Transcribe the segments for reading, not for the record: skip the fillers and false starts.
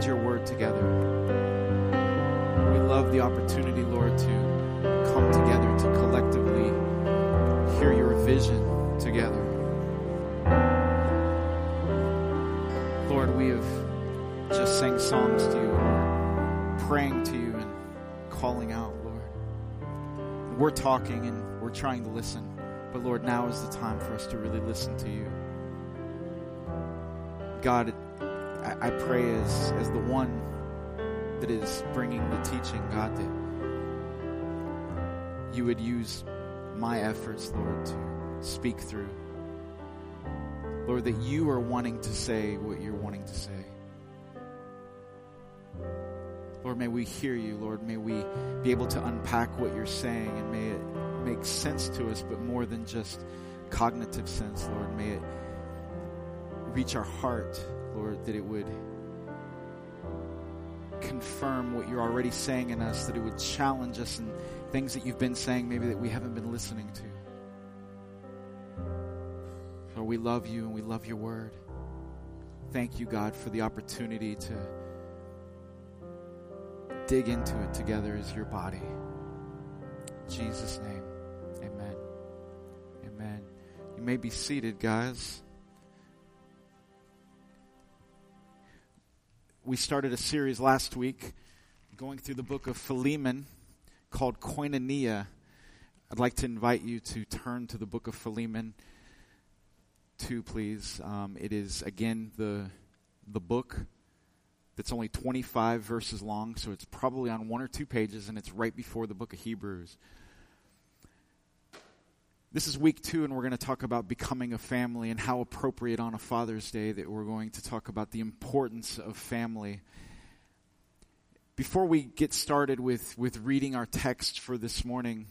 read your word together. We love the opportunity, Lord, to come together to collectively hear your vision together. Lord, we have just sang songs to you, and we're praying to you and calling out, Lord. We're talking and we're trying to listen, but Lord, now is the time for us to really listen to you. God, I pray as the one that is bringing the teaching, God, that you would use my efforts, Lord, to speak through. Lord, that you are wanting to say what you're wanting to say. Lord, may we hear you, Lord. May we be able to unpack what you're saying, and may it make sense to us, but more than just cognitive sense, Lord. May it reach our heart, Lord, that it would confirm what you're already saying in us, that it would challenge us in things that you've been saying maybe that we haven't been listening to. Lord, we love you and we love your word. Thank you, God, for the opportunity to dig into it together as your body. In Jesus' name, amen. Amen. You may be seated, guys. We started a series last week going through the book of Philemon called Koinonia. I'd like to invite you to turn to the book of Philemon 2, please. It is, again, the book that's only 25 verses long, so it's probably on 1 or 2 pages, and it's right before the book of Hebrews. This is week 2, and we're going to talk about becoming a family and how appropriate on a Father's Day that we're going to talk about the importance of family. Before we get started with reading our text for this morning,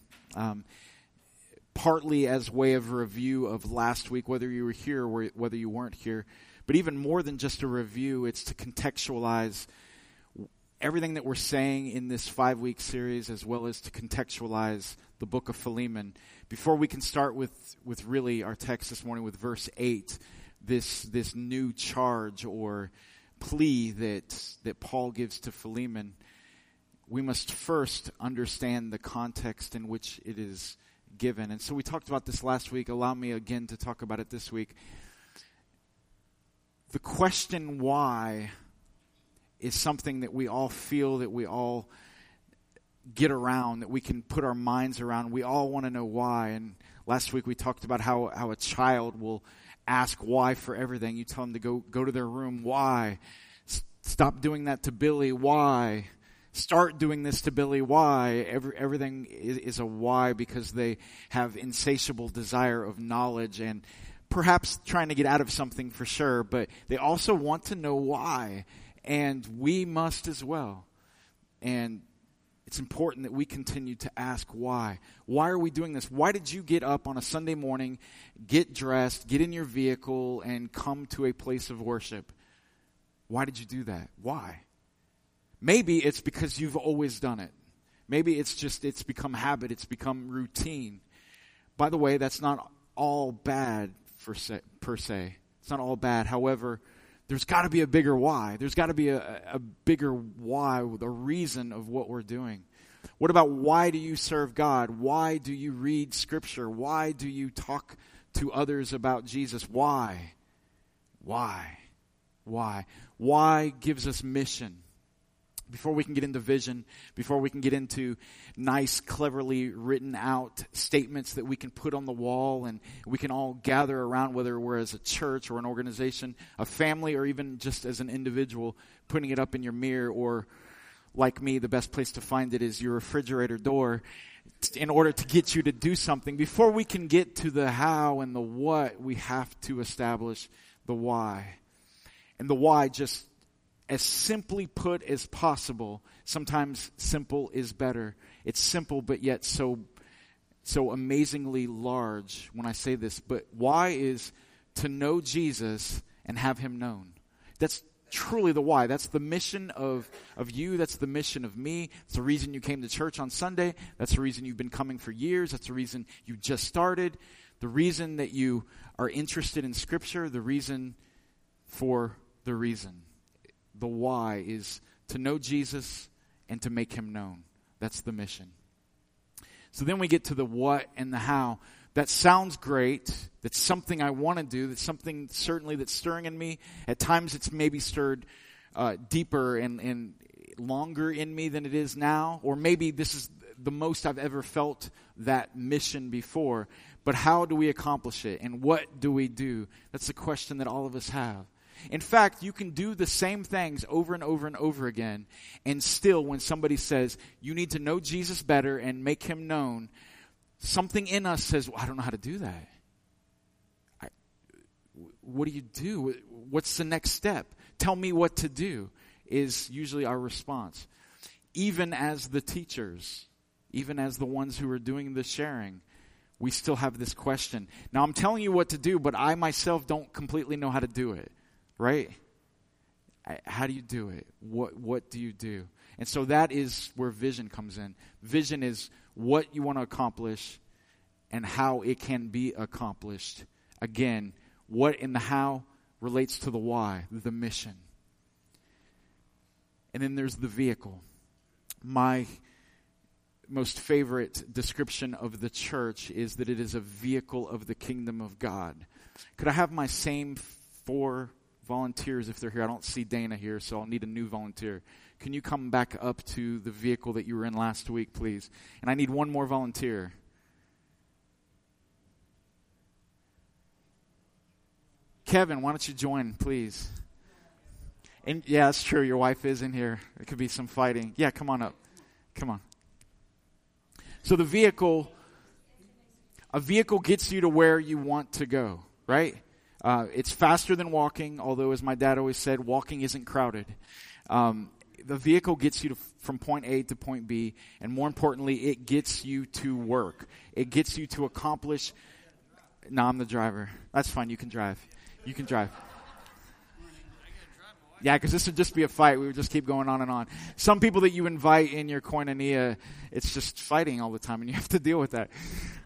partly as way of review of last week, whether you were here or whether you weren't here, but even more than just a review, it's to contextualize everything that we're saying in this 5-week series, as well as to contextualize the book of Philemon. Before we can start with really our text this morning with verse 8, this new charge or plea that Paul gives to Philemon, we must first understand the context in which it is given. And so we talked about this last week. Allow me again to talk about it this week. The question why is something that we all feel, that we all get around, that we can put our minds around. We all want to know why. And last week we talked about how a child will ask why for everything. You tell them to go to their room. Why? Stop doing that to Billy. Why? Start doing this to Billy. Why? Everything is a why, because they have insatiable desire of knowledge and perhaps trying to get out of something for sure, but they also want to know why. And we must as well. And it's important that we continue to ask why. Why are we doing this? Why did you get up on a Sunday morning, get dressed, get in your vehicle, and come to a place of worship? Why did you do that? Why? Maybe it's because you've always done it. Maybe it's become habit. It's become routine. By the way, that's not all bad per se. It's not all bad. However, there's got to be a bigger why. There's got to be a bigger why, the reason of what we're doing. What about why do you serve God? Why do you read Scripture? Why do you talk to others about Jesus? Why? Why? Why? Why gives us mission? Before we can get into vision, before we can get into nice, cleverly written out statements that we can put on the wall and we can all gather around, whether we're as a church or an organization, a family, or even just as an individual, putting it up in your mirror, or like me, the best place to find it is your refrigerator door, in order to get you to do something. Before we can get to the how and the what, we have to establish the why. And the why, just as simply put as possible. Sometimes simple is better. It's simple, but yet so amazingly large when I say this. But why is to know Jesus and have him known. That's truly the why. That's the mission of you. That's the mission of me. It's the reason you came to church on Sunday. That's the reason you've been coming for years. That's the reason you just started. The reason that you are interested in Scripture. The reason for the reason. The why is to know Jesus and to make him known. That's the mission. So then we get to the what and the how. That sounds great. That's something I want to do. That's something certainly that's stirring in me. At times it's maybe stirred deeper and longer in me than it is now. Or maybe this is the most I've ever felt that mission before. But how do we accomplish it? And what do we do? That's the question that all of us have. In fact, you can do the same things over and over and over again. And still, when somebody says, you need to know Jesus better and make him known, something in us says, well, I don't know how to do that. What do you do? What's the next step? Tell me what to do, is usually our response. Even as the teachers, even as the ones who are doing the sharing, we still have this question. Now, I'm telling you what to do, but I myself don't completely know how to do it, right? How do you do it? What do you do? And so that is where vision comes in. Vision is what you want to accomplish and how it can be accomplished. Again, what and the how relates to the why, the mission. And then there's the vehicle. My most favorite description of the church is that it is a vehicle of the kingdom of God. Could I have my same 4 volunteers if they're here? I don't see Dana here, so I'll need a new volunteer. Can you come back up to the vehicle that you were in last week, please? And I need one more volunteer. Kevin, why don't you join, please? And yeah, that's true. Your wife is in here. It could be some fighting. Yeah, come on up. Come on. So a vehicle gets you to where you want to go, right? It's faster than walking, although as my dad always said, walking isn't crowded. The vehicle gets you from point A to point B, and more importantly, it gets you to work. It gets you to accomplish. No, I'm the driver. That's fine. You can drive. You can drive. Yeah, because this would just be a fight. We would just keep going on and on. Some people that you invite in your koinonia, it's just fighting all the time, and you have to deal with that.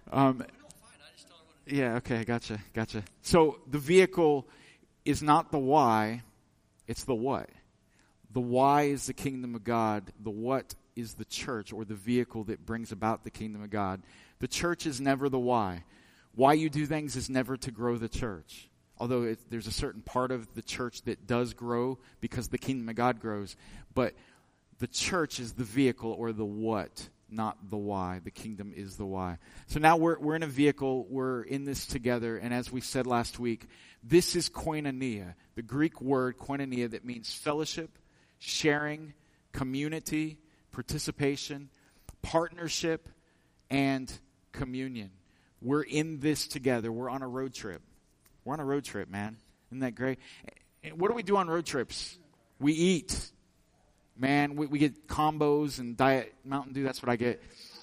Yeah, okay, gotcha. So the vehicle is not the why, it's the what. The why is the kingdom of God. The what is the church, or the vehicle that brings about the kingdom of God. The church is never the why. Why you do things is never to grow the church. Although there's a certain part of the church that does grow because the kingdom of God grows. But the church is the vehicle, or the what, not the why. The kingdom is the why. So now we're in a vehicle. We're in this together. And as we said last week, this is koinonia. The Greek word koinonia that means fellowship, sharing, community, participation, partnership, and communion. We're in this together. We're on a road trip. We're on a road trip, man. Isn't that great? And what do we do on road trips? We eat. Man, we get combos and Diet Mountain Dew. That's what I get.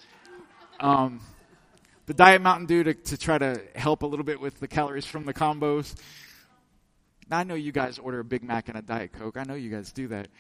The Diet Mountain Dew to try to help a little bit with the calories from the combos. Now, I know you guys order a Big Mac and a Diet Coke. I know you guys do that.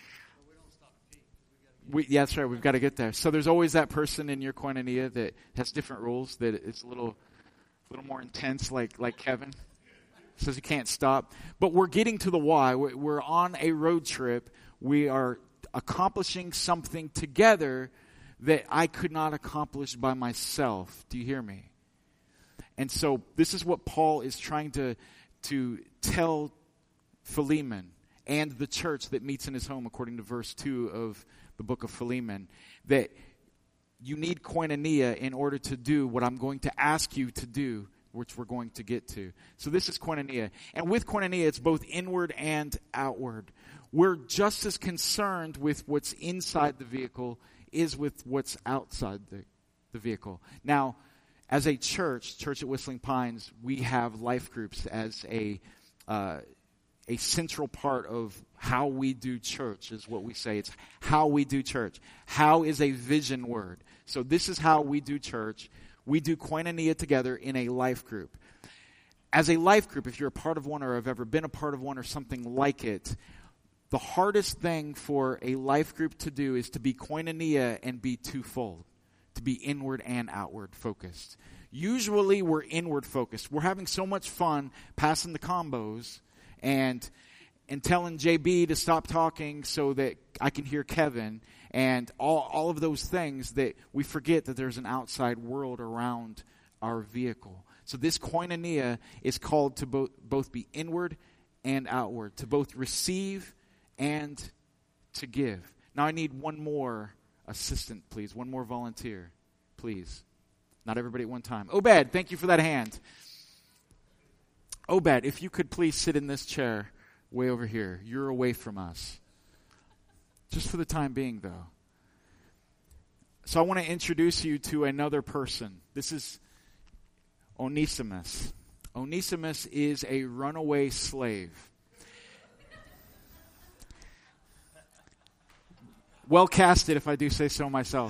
Yeah, that's right. We've got to get there. So there's always that person in your koinonia that has different rules, that it's a little more intense, like Kevin. Says you can't stop. But we're getting to the why. We're on a road trip. We are accomplishing something together that I could not accomplish by myself. Do you hear me? And so this is what Paul is trying to tell Philemon and the church that meets in his home, according to verse 2 of the book of Philemon, that you need koinonia in order to do what I'm going to ask you to do, which we're going to get to. So this is koinonia. And with koinonia, it's both inward and outward. We're just as concerned with what's inside the vehicle is with what's outside the vehicle. Now, as a church at Whistling Pines, we have life groups as a central part of how we do church, is what we say. It's how we do church. How is a vision word. So this is how we do church. We do koinonia together in a life group. As a life group, if you're a part of one or have ever been a part of one or something like it, the hardest thing for a life group to do is to be koinonia and be twofold, to be inward and outward focused. Usually we're inward focused. We're having so much fun passing the combos and and telling JB to stop talking so that I can hear Kevin, and all of those things, that we forget that there's an outside world around our vehicle. So this koinonia is called to both be inward and outward, to both receive and to give. Now I need one more assistant, please. One more volunteer, please. Not everybody at one time. Obed, thank you for that hand. Obed, if you could please sit in this chair way over here. You're away from us. Just for the time being, though. So I want to introduce you to another person. This is Onesimus. Onesimus is a runaway slave. Well casted, if I do say so myself.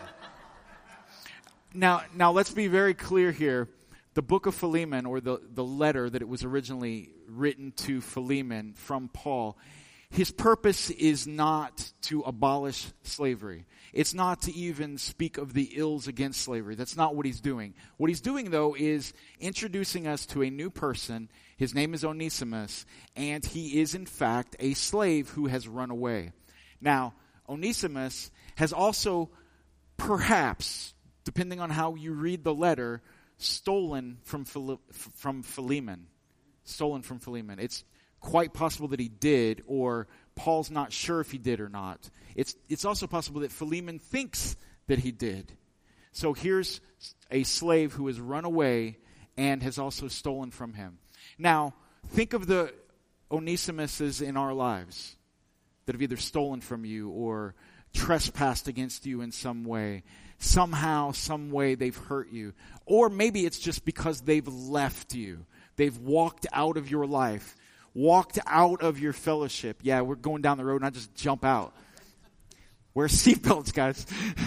Now let's be very clear here. The book of Philemon, or the letter that it was originally written to Philemon from Paul, his purpose is not to abolish slavery. It's not to even speak of the ills against slavery. That's not what he's doing. What he's doing, though, is introducing us to a new person. His name is Onesimus, and he is, in fact, a slave who has run away. Now, Onesimus has also, perhaps, depending on how you read the letter, stolen from Philemon. Stolen from Philemon. It's quite possible that he did, or Paul's not sure if he did or not. It's also possible that Philemon thinks that he did. So here's a slave who has run away and has also stolen from him. Now, think of the Onesimuses in our lives that have either stolen from you or trespassed against you in some way. Somehow, some way they've hurt you. Or maybe it's just because they've left you. They've walked out of your life. Walked out of your fellowship. Yeah, we're going down the road and I just jump out. Wear seatbelts, guys.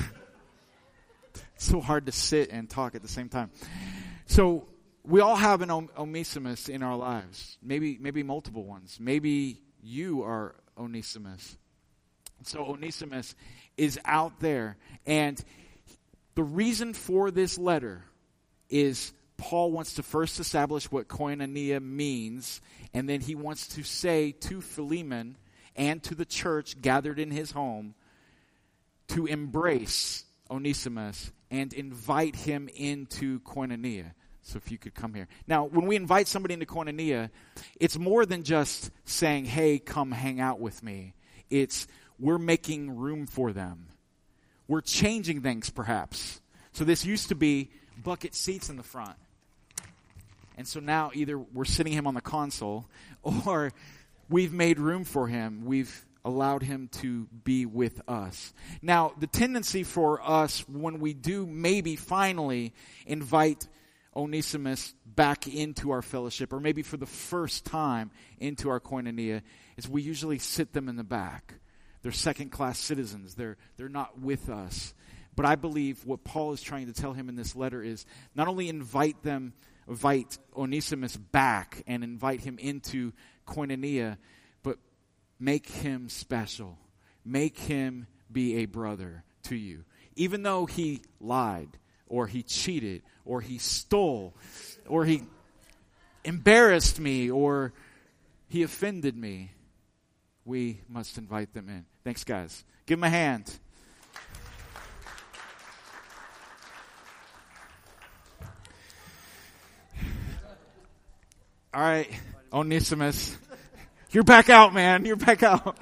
It's so hard to sit and talk at the same time. So we all have an Onesimus in our lives. Maybe multiple ones. Maybe you are Onesimus. So Onesimus is out there. And the reason for this letter is Paul wants to first establish what koinonia means, and then he wants to say to Philemon and to the church gathered in his home to embrace Onesimus and invite him into koinonia. So if you could come here. Now, when we invite somebody into koinonia, it's more than just saying, hey, come hang out with me. It's we're making room for them. We're changing things, perhaps. So this used to be bucket seats in the front. And so now either we're sitting him on the console or we've made room for him. We've allowed him to be with us. Now, the tendency for us when we do maybe finally invite Onesimus back into our fellowship, or maybe for the first time into our koinonia, is we usually sit them in the back. They're second-class citizens. They're not with us. But I believe what Paul is trying to tell him in this letter is not only invite Onesimus back and invite him into koinonia, but make him special. Make him be a brother to you. Even though he lied, or he cheated, or he stole, or he embarrassed me, or he offended me, we must invite them in. Thanks, guys. Give them a hand. All right, Onesimus. You're back out, man. You're back out.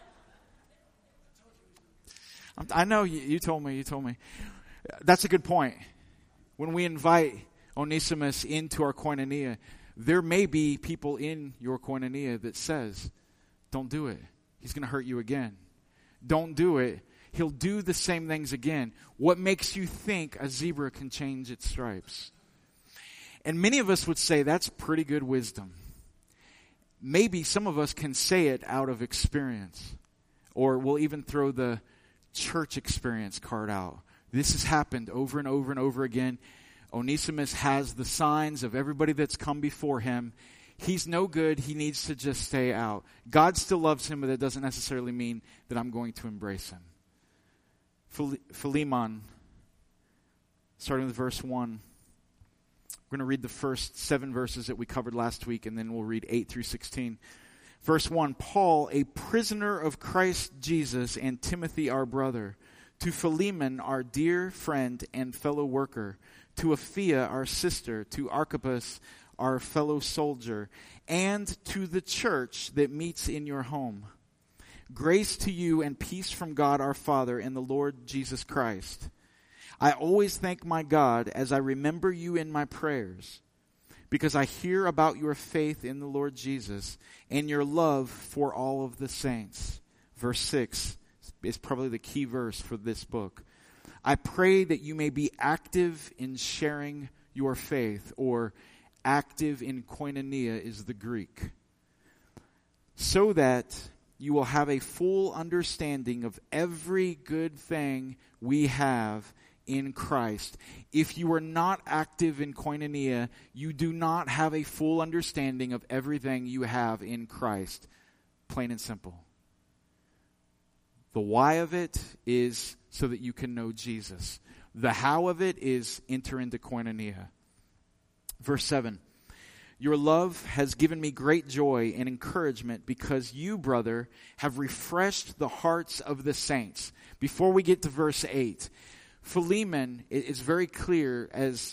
I know you told me. That's a good point. When we invite Onesimus into our koinonia, there may be people in your koinonia that says, don't do it. He's going to hurt you again. Don't do it. He'll do the same things again. What makes you think a zebra can change its stripes? And many of us would say that's pretty good wisdom. Maybe some of us can say it out of experience. Or we'll even throw the church experience card out. This has happened over and over and over again. Onesimus has the signs of everybody that's come before him. He's no good. He needs to just stay out. God still loves him, but that doesn't necessarily mean that I'm going to embrace him. Philemon, starting with verse 1. We're going to read the first 7 verses that we covered last week, and then we'll read 8 through 16. Verse 1, Paul, a prisoner of Christ Jesus, and Timothy our brother, to Philemon our dear friend and fellow worker, to Apphia our sister, to Archippus our fellow soldier, and to the church that meets in your home. Grace to you and peace from God our Father and the Lord Jesus Christ. I always thank my God as I remember you in my prayers, because I hear about your faith in the Lord Jesus and your love for all of the saints. Verse 6 is probably the key verse for this book. I pray that you may be active in sharing your faith, or active in koinonia is the Greek, so that you will have a full understanding of every good thing we have in Christ. If you are not active in koinonia, you do not have a full understanding of everything you have in Christ. Plain and simple. The why of it is so that you can know Jesus. The how of it is enter into koinonia. Verse 7. Your love has given me great joy and encouragement because you, brother, have refreshed the hearts of the saints. Before we get to verse 8, Philemon is very clear, as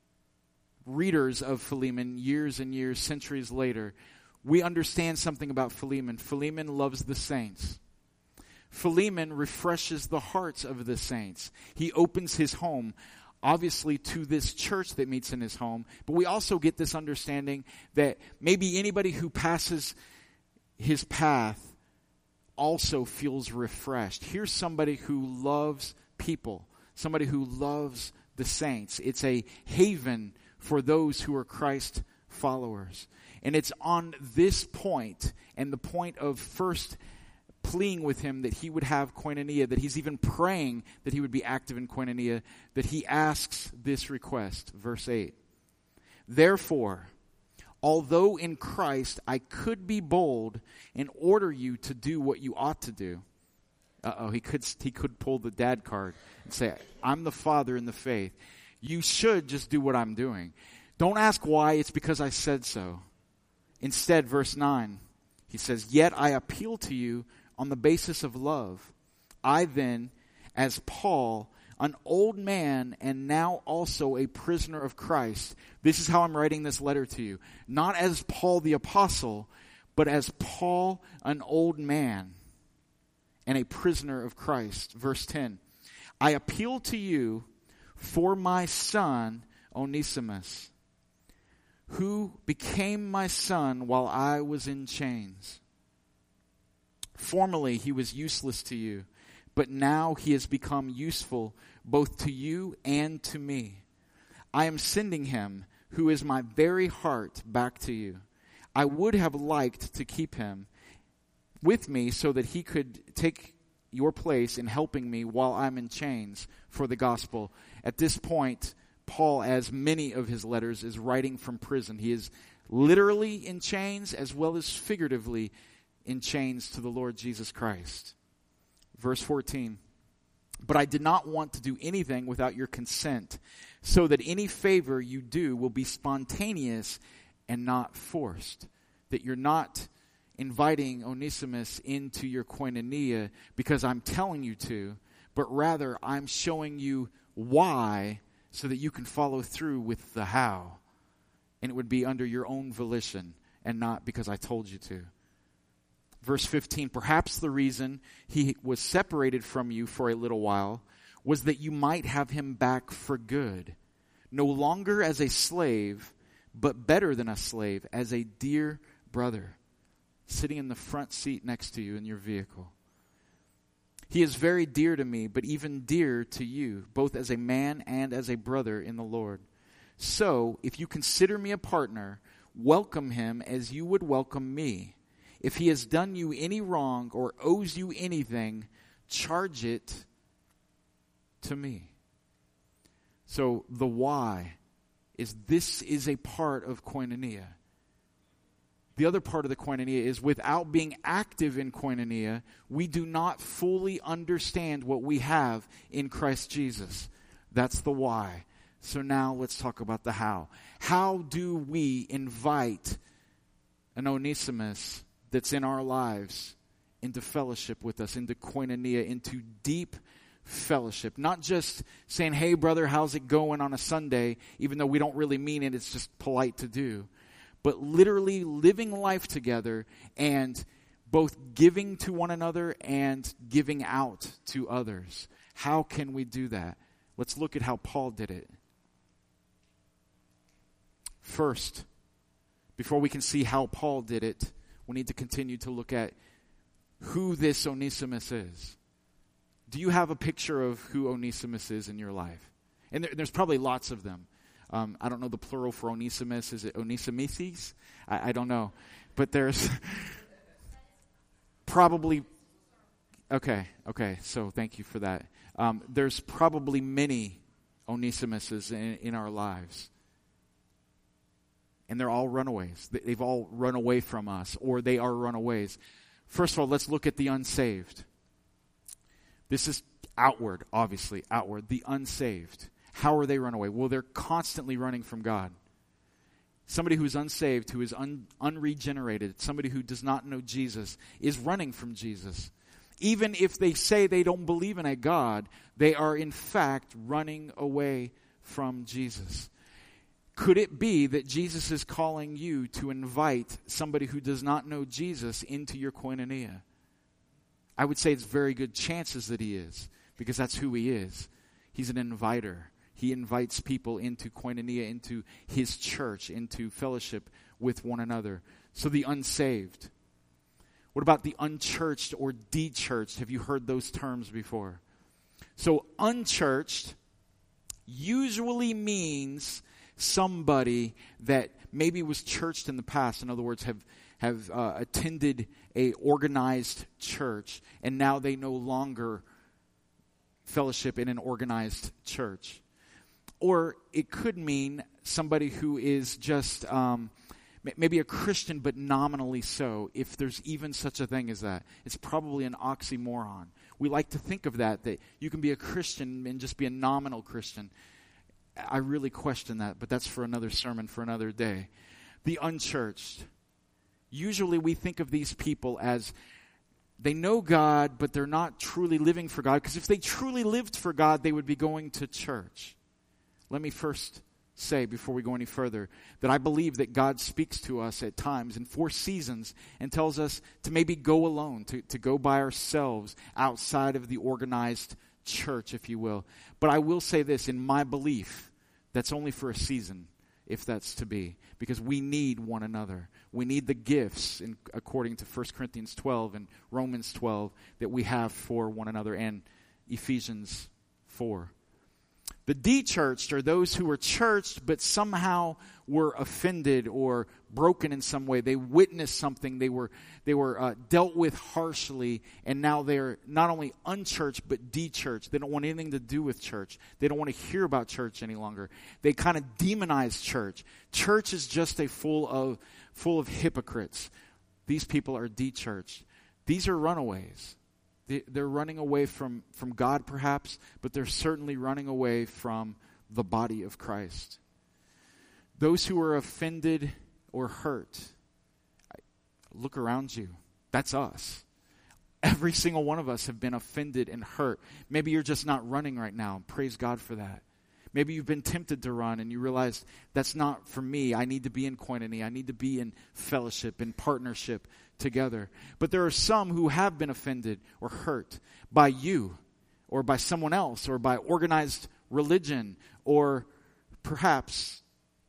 readers of Philemon years and years, centuries later, we understand something about Philemon. Philemon loves the saints. Philemon refreshes the hearts of the saints. He opens his home, obviously, to this church that meets in his home. But we also get this understanding that maybe anybody who passes his path also feels refreshed. Here's somebody who loves people, somebody who loves the saints. It's a haven for those who are Christ followers. And it's on this point, and the point of first pleading with him that he would have koinonia, that he's even praying that he would be active in koinonia, that he asks this request. Verse 8. Therefore, although in Christ I could be bold and order you to do what you ought to do. He could pull the dad card and say, I'm the father in the faith. You should just do what I'm doing. Don't ask why, it's because I said so. Instead, verse 9, he says, yet I appeal to you on the basis of love. I then, as Paul, an old man and now also a prisoner of Christ. This is how I'm writing this letter to you. Not as Paul the apostle, but as Paul, an old man and a prisoner of Christ. Verse 10. I appeal to you for my son, Onesimus, who became my son while I was in chains. Formerly he was useless to you, but now he has become useful both to you and to me. I am sending him, who is my very heart, back to you. I would have liked to keep him with me so that he could take your place in helping me while I'm in chains for the gospel. At this point, Paul, as many of his letters, is writing from prison. He is literally in chains as well as figuratively in chains to the Lord Jesus Christ. Verse 14. But I did not want to do anything without your consent, so that any favor you do will be spontaneous and not forced. That you're not inviting Onesimus into your koinonia because I'm telling you to, but rather I'm showing you why so that you can follow through with the how. And it would be under your own volition and not because I told you to. Verse 15, perhaps the reason he was separated from you for a little while was that you might have him back for good, no longer as a slave, but better than a slave, as a dear brother, sitting in the front seat next to you in your vehicle. He is very dear to me, but even dearer to you, both as a man and as a brother in the Lord. So, if you consider me a partner, welcome him as you would welcome me. If he has done you any wrong or owes you anything, charge it to me. So the why is this is a part of koinonia. The other part of the koinonia is without being active in koinonia, we do not fully understand what we have in Christ Jesus. That's the why. So now let's talk about the how. How do we invite an Onesimus that's in our lives into fellowship with us, into koinonia, into deep fellowship. Not just saying, hey brother, how's it going on a Sunday, even though we don't really mean it, it's just polite to do. But literally living life together and both giving to one another and giving out to others. How can we do that? Let's look at how Paul did it. First, before we can see how Paul did it, we need to continue to look at who this Onesimus is. Do you have a picture of who Onesimus is in your life? And there's probably lots of them. I don't know the plural for Onesimus. Is it Onesimeses? I don't know. But there's probably... Okay, so thank you for that. There's probably many Onesimuses in our lives. And they're all runaways. They've all run away from us, or they are runaways. First of all, let's look at the unsaved. This is outward, obviously, outward. The unsaved. How are they run away? Well, they're constantly running from God. Somebody who is unsaved, who is unregenerated, somebody who does not know Jesus, is running from Jesus. Even if they say they don't believe in a God, they are in fact running away from Jesus. Could it be that Jesus is calling you to invite somebody who does not know Jesus into your koinonia? I would say it's very good chances that he is, because that's who he is. He's an inviter. He invites people into koinonia, into his church, into fellowship with one another. So the unsaved. What about the unchurched or de-churched? Have you heard those terms before? So unchurched usually means somebody that maybe was churched in the past. In other words, have attended a organized church, and now they no longer fellowship in an organized church. Or it could mean somebody who is just maybe a Christian, but nominally so, if there's even such a thing as that. It's probably an oxymoron. We like to think of that you can be a Christian and just be a nominal Christian. I really question that, but that's for another sermon for another day. The unchurched. Usually we think of these people as they know God, but they're not truly living for God, because if they truly lived for God, they would be going to church. Let me first say, before we go any further, that I believe that God speaks to us at times in 4 seasons and tells us to maybe go alone, to go by ourselves outside of the organized church, if you will. But I will say this, in my belief, that's only for a season, if that's to be, because we need one another. We need the gifts, according to 1 Corinthians 12 and Romans 12, that we have for one another, and Ephesians 4. The de-churched are those who were churched but somehow were offended or broken in some way. They witnessed something. They were dealt with harshly, and now they're not only unchurched but de-churched. They don't want anything to do with church. They don't want to hear about church any longer. They kind of demonize church. Church is just full of hypocrites. These people are de-churched. These are runaways. They're running away from God, perhaps, but they're certainly running away from the body of Christ. Those who are offended or hurt, look around you. That's us. Every single one of us have been offended and hurt. Maybe you're just not running right now. Praise God for that. Maybe you've been tempted to run and you realize that's not for me. I need to be in koinonia. I need to be in fellowship, in partnership together. But there are some who have been offended or hurt by you or by someone else or by organized religion, or perhaps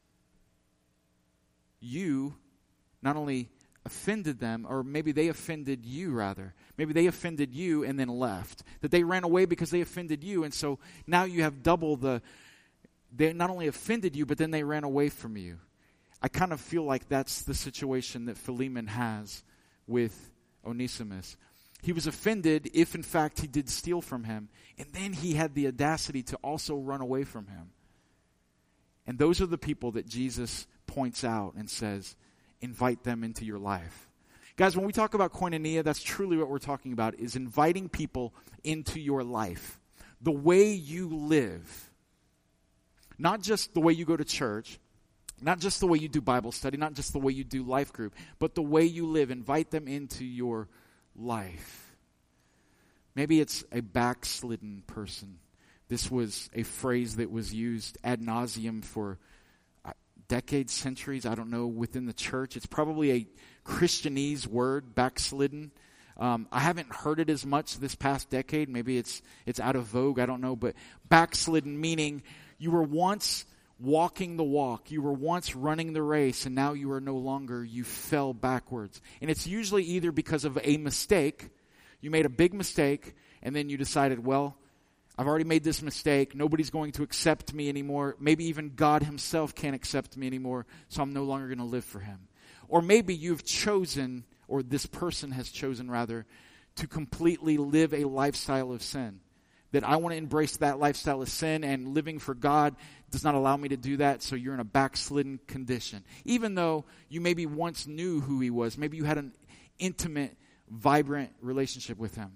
you not only offended them, or maybe they offended you rather. Maybe they offended you and then left. That they ran away because they offended you, and so now you have double they not only offended you, but then they ran away from you. I kind of feel like that's the situation that Philemon has with Onesimus. He was offended if in fact he did steal from him, and then he had the audacity to also run away from him. And those are the people that Jesus points out and says, invite them into your life. Guys, when we talk about koinonia, that's truly what we're talking about, is inviting people into your life. The way you live. Not just the way you go to church, Not just the way you do Bible study, not just the way you do life group, but the way you live. Invite them into your life. Maybe it's a backslidden person. This was a phrase that was used ad nauseum for decades, centuries, I don't know, within the church. It's probably a Christianese word, backslidden. I haven't heard it as much this past decade. Maybe it's out of vogue, I don't know. But backslidden meaning you were once walking the walk. You were once running the race, and now you are no longer. You fell backwards. And it's usually either because of a mistake. You made a big mistake, and then you decided, well, I've already made this mistake. Nobody's going to accept me anymore. Maybe even God himself can't accept me anymore, so I'm no longer going to live for him. Or maybe you've chosen, or this person has chosen rather, to completely live a lifestyle of sin. That I want to embrace that lifestyle of sin, and living for God does not allow me to do that, so you're in a backslidden condition. Even though you maybe once knew who he was, maybe you had an intimate, vibrant relationship with him.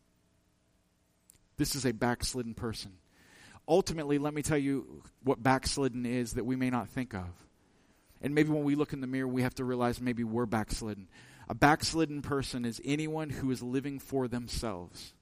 This is a backslidden person. Ultimately, let me tell you what backslidden is that we may not think of. And maybe when we look in the mirror, we have to realize maybe we're backslidden. A backslidden person is anyone who is living for themselves.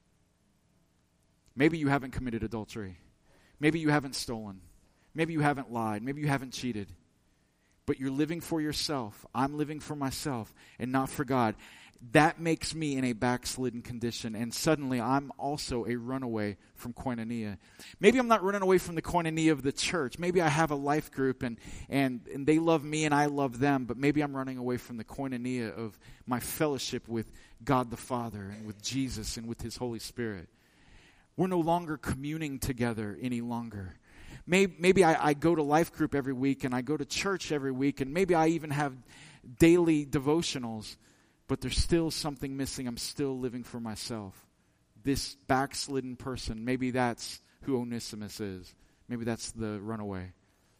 Maybe you haven't committed adultery. Maybe you haven't stolen. Maybe you haven't lied. Maybe you haven't cheated. But you're living for yourself. I'm living for myself and not for God. That makes me in a backslidden condition. And suddenly I'm also a runaway from koinonia. Maybe I'm not running away from the koinonia of the church. Maybe I have a life group and they love me and I love them. But maybe I'm running away from the koinonia of my fellowship with God the Father and with Jesus and with his Holy Spirit. We're no longer communing together any longer. Maybe I go to life group every week and I go to church every week and maybe I even have daily devotionals, but there's still something missing. I'm still living for myself. This backslidden person, maybe that's who Onesimus is. Maybe that's the runaway.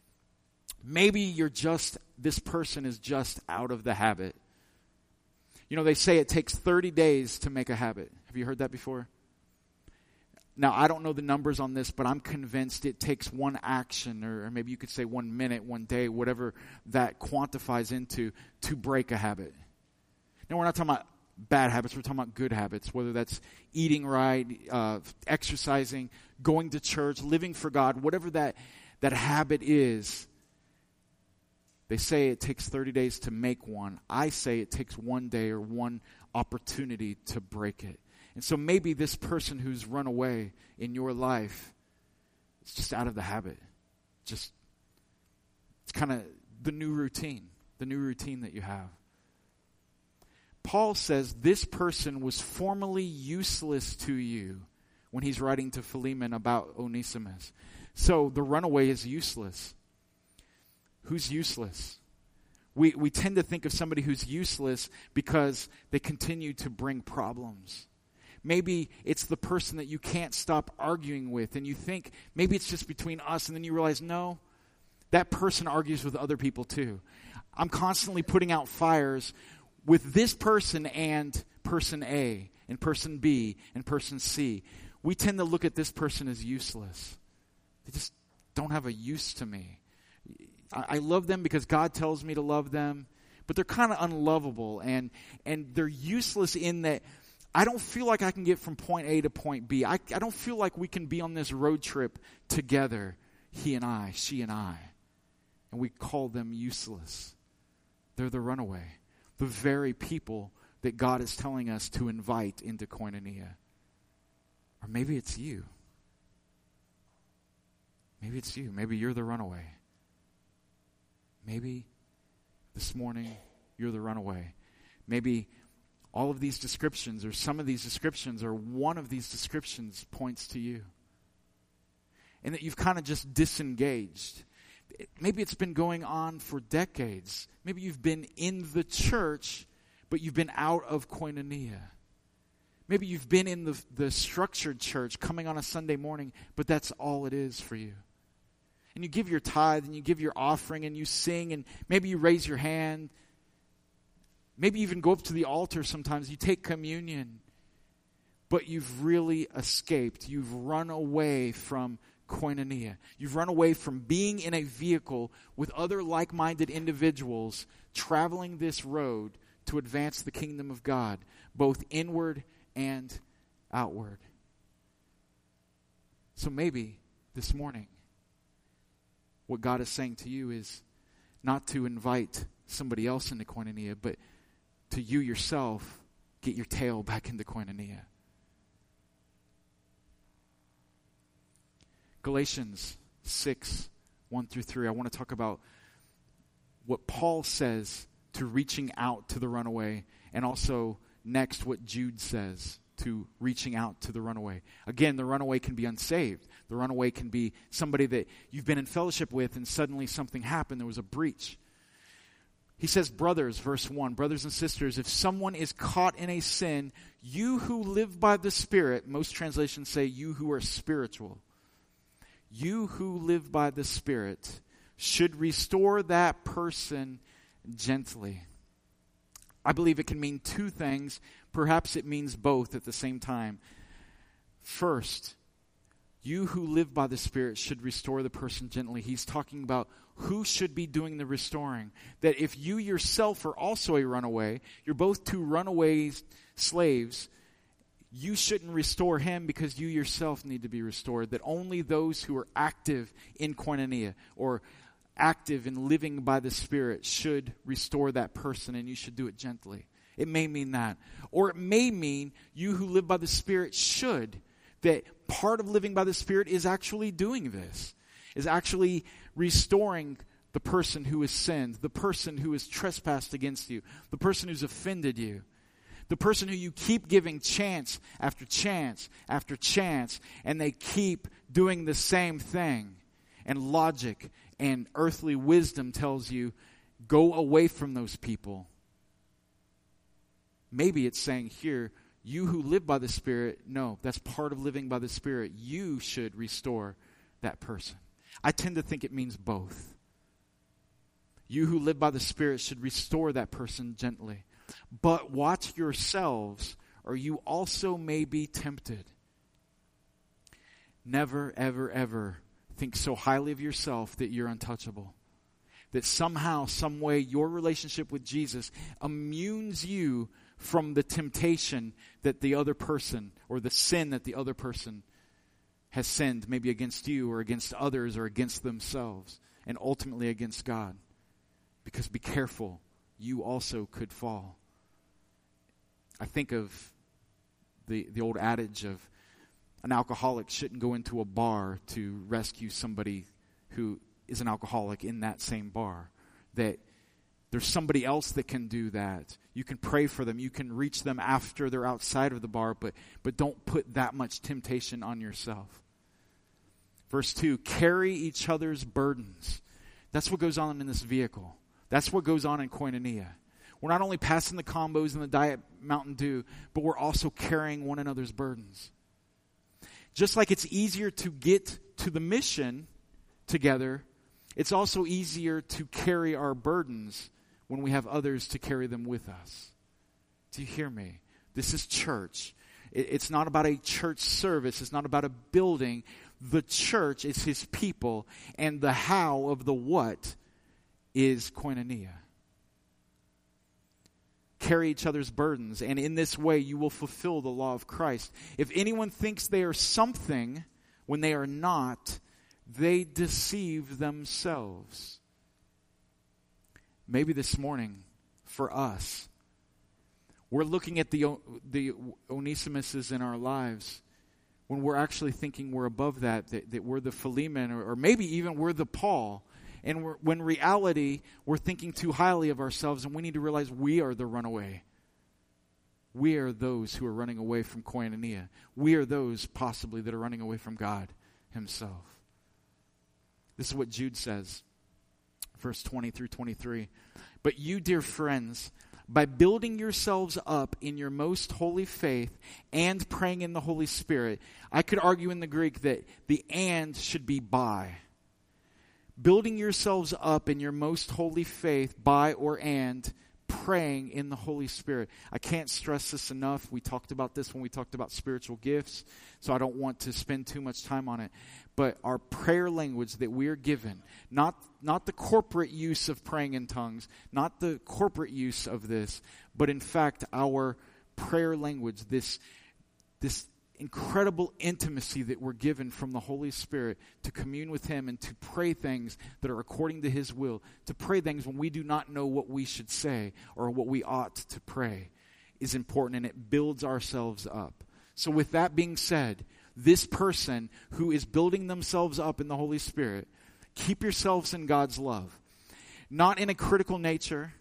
Maybe this person is just out of the habit. You know, they say it takes 30 days to make a habit. Have you heard that before? Now, I don't know the numbers on this, but I'm convinced it takes one action, or maybe you could say 1 minute, 1 day, whatever that quantifies into, to break a habit. Now, we're not talking about bad habits. We're talking about good habits, whether that's eating right, exercising, going to church, living for God, whatever that habit is. They say it takes 30 days to make one. I say it takes 1 day or one opportunity to break it. And so maybe this person who's run away in your life is just out of the habit. It's kind of the new routine that you have. Paul says this person was formerly useless to you when he's writing to Philemon about Onesimus. So the runaway is useless. Who's useless? We tend to think of somebody who's useless because they continue to bring problems. Maybe it's the person that you can't stop arguing with, and you think maybe it's just between us, and then you realize, no, that person argues with other people too. I'm constantly putting out fires with this person and person A, and person B, and person C. We tend to look at this person as useless. They just don't have a use to me. I love them because God tells me to love them, but they're kind of unlovable, and they're useless in that I don't feel like I can get from point A to point B. I don't feel like we can be on this road trip together, he and I, she and I. And we call them useless. They're the runaway. The very people that God is telling us to invite into koinonia. Or maybe it's you. Maybe it's you. Maybe you're the runaway. Maybe this morning you're the runaway. Maybe all of these descriptions, or some of these descriptions, or one of these descriptions points to you. And that you've kind of just disengaged. Maybe it's been going on for decades. Maybe you've been in the church, but you've been out of koinonia. Maybe you've been in the structured church, coming on a Sunday morning, but that's all it is for you. And you give your tithe, and you give your offering, and you sing, and maybe you raise your hand. Maybe you even go up to the altar sometimes. You take communion. But you've really escaped. You've run away from koinonia. You've run away from being in a vehicle with other like-minded individuals traveling this road to advance the kingdom of God, both inward and outward. So maybe this morning, what God is saying to you is not to invite somebody else into koinonia, but to you yourself, get your tail back into koinonia. Galatians 6, 1 through 3. I want to talk about what Paul says to reaching out to the runaway, and also next what Jude says to reaching out to the runaway. Again, the runaway can be unsaved. The runaway can be somebody that you've been in fellowship with and suddenly something happened. There was a breach. He says, brothers, verse 1, brothers and sisters, if someone is caught in a sin, you who live by the Spirit, most translations say you who are spiritual, you who live by the Spirit should restore that person gently. I believe it can mean two things. Perhaps it means both at the same time. First, you who live by the Spirit should restore the person gently. He's talking about who should be doing the restoring. That if you yourself are also a runaway, you're both two runaway slaves, you shouldn't restore him because you yourself need to be restored. That only those who are active in koinonia or active in living by the Spirit should restore that person, and you should do it gently. It may mean that. Or it may mean you who live by the Spirit should. That part of living by the Spirit is actually doing this. Is actually restoring the person who has sinned, the person who has trespassed against you, the person who's offended you, the person who you keep giving chance after chance after chance, and they keep doing the same thing. And logic and earthly wisdom tells you, go away from those people. Maybe it's saying here, you who live by the Spirit, no, that's part of living by the Spirit. You should restore that person. I tend to think it means both. You who live by the Spirit should restore that person gently. But watch yourselves, or you also may be tempted. Never, ever, ever think so highly of yourself that you're untouchable. That somehow, some way, your relationship with Jesus immunes you from the temptation that the other person, or the sin that the other person has sinned, maybe against you or against others or against themselves, and ultimately against God. Because be careful, you also could fall. I think of the old adage of an alcoholic shouldn't go into a bar to rescue somebody who is an alcoholic in that same bar. That there's somebody else that can do that. You can pray for them. You can reach them after they're outside of the bar, but don't put that much temptation on yourself. Verse 2, carry each other's burdens. That's what goes on in this vehicle. That's what goes on in koinonia. We're not only passing the combos and the Diet Mountain Dew, but we're also carrying one another's burdens. Just like it's easier to get to the mission together, it's also easier to carry our burdens when we have others to carry them with us. Do you hear me? This is church. It's not about a church service. It's not about a building. The church is His people, and the how of the what is koinonia. Carry each other's burdens, and in this way you will fulfill the law of Christ. If anyone thinks they are something when they are not, they deceive themselves. Maybe this morning, for us, we're looking at the Onesimuses in our lives when we're actually thinking we're above that we're the Philemon, or maybe even we're the Paul. And when reality, we're thinking too highly of ourselves, and we need to realize we are the runaway. We are those who are running away from koinonia. We are those possibly that are running away from God Himself. This is what Jude says, verse 20 through 23. But you, dear friends, by building yourselves up in your most holy faith and praying in the Holy Spirit, I could argue in the Greek that the and should be by. Building yourselves up in your most holy faith by or and praying in the Holy Spirit. I can't stress this enough. We talked about this when we talked about spiritual gifts, so I don't want to spend too much time on it. But our prayer language that we are given, not the corporate use of praying in tongues, not the corporate use of this, but in fact our prayer language, this incredible intimacy that we're given from the Holy Spirit to commune with Him and to pray things that are according to His will, to pray things when we do not know what we should say or what we ought to pray, is important, and it builds ourselves up. So with that being said, this person who is building themselves up in the Holy Spirit, keep yourselves in God's love. Not in a critical nature,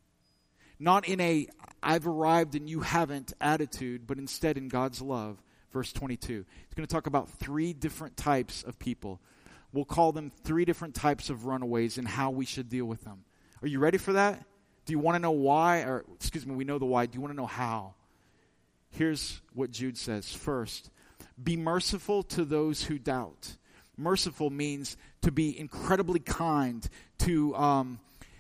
not in a I've arrived and you haven't attitude, but instead in God's love. Verse 22. It's going to talk about 3 different types of people. We'll call them 3 different types of runaways and how we should deal with them. Are you ready for that? Do you want to know why? Or, we know the why. Do you want to know how? Here's what Jude says. First, be merciful to those who doubt. Merciful means to be incredibly kind, to